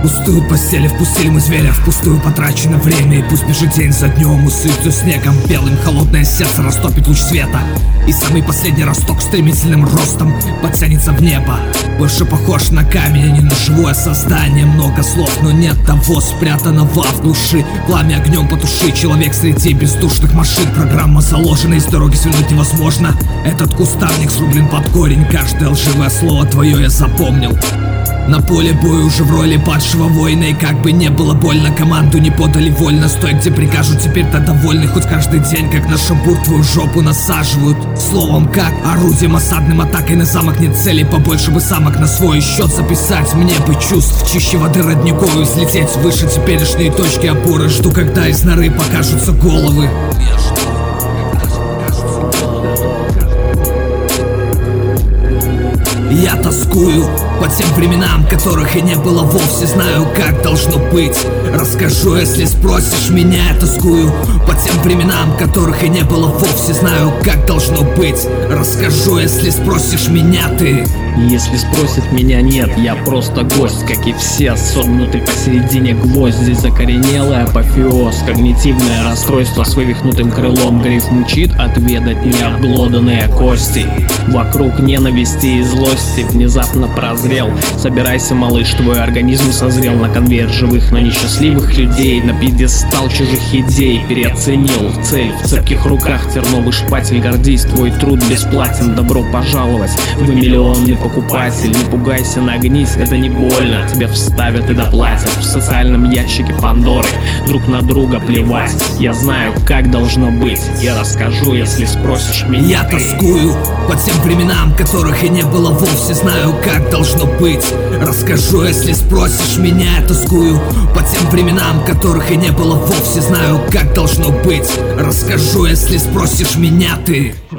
Пустуют постели, впустили мы зверя, впустую потрачено время. И пусть бежит день за днем, усыплю снегом белым, холодное сердце растопит луч света. И самый последний росток стремительным ростом подтянется в небо. Больше похож на камень, а не на живое создание. Много слов, но нет того спрятанного в души. Пламя огнем потуши, человек среди бездушных машин. Программа заложена, из дороги свернуть невозможно. Этот кустарник срублен под корень, каждое лживое слово твое я запомнил. На поле боя уже в роли падшего воина. И как бы не было больно, команду не подали вольно. Стой, где прикажут, теперь-то довольны. Хоть каждый день, как на шампур, твою жопу насаживают. Словом, как орудием осадным, атакой на замок нет цели. Побольше бы самок на свой счет записать. Мне бы чувств чище воды родниковой. Взлететь выше теперешней точки опоры. Жду, когда из норы покажутся головы. Я тоскую по тем временам, которых и не было вовсе. Знаю, как должно быть. Расскажу, если спросишь меня. Я тоскую по тем временам, которых и не было вовсе. Знаю, как должно быть. Расскажу, если спросишь меня ты. Если спросит меня, нет, я просто гость, как и все, согнутый посередине гвоздь. Здесь закоренелый апофеоз, когнитивное расстройство с вывихнутым крылом. Гриф мучит отведать необглоданные кости. Вокруг ненависти и злости внезапно прозрел. Собирайся, малыш, твой организм созрел на конвейер живых, но несчастливых людей. На пьедестал чужих идей переоценил цель. В цепких руках терновый шпатель, гордись, твой труд бесплатен. Добро пожаловать, вы миллионный покупатель. Не пугайся, нагнись, это не больно. Тебя вставят и доплатят в социальном ящике Пандоры. Друг на друга плевать. Я знаю, как должно быть. Я расскажу, если спросишь меня. Я тоскую по тем временам, которых и не было вовсе. Знаю, как должно быть. Расскажу, если спросишь меня. Я тоскую по тем временам, которых и не было вовсе. Знаю, как должно быть. Расскажу, если спросишь меня ты.